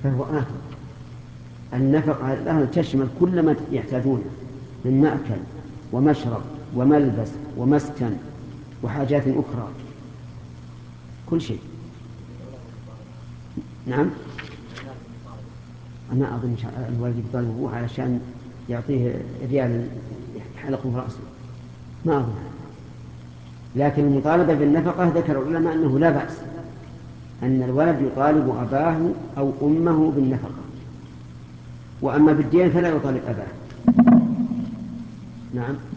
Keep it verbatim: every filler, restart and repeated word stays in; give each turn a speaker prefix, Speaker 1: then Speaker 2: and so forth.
Speaker 1: فهو آثم. النفقة على الأهل تشمل كل ما يحتاجونه من مأكل ومشرب وملبس ومسكن وحاجات أخرى، كل شيء. نعم. أنا أظن الوالد يطالب أبوه علشان يعطيه ريال يحلقه في رأسه، ما أظن. لكن المطالبة بالنفقة ذكر العلماء أنه لا بأس أن الولد يطالب أباه أو أمه بالنفقة، وأما بالدين فلا يطالب أباه. نعم.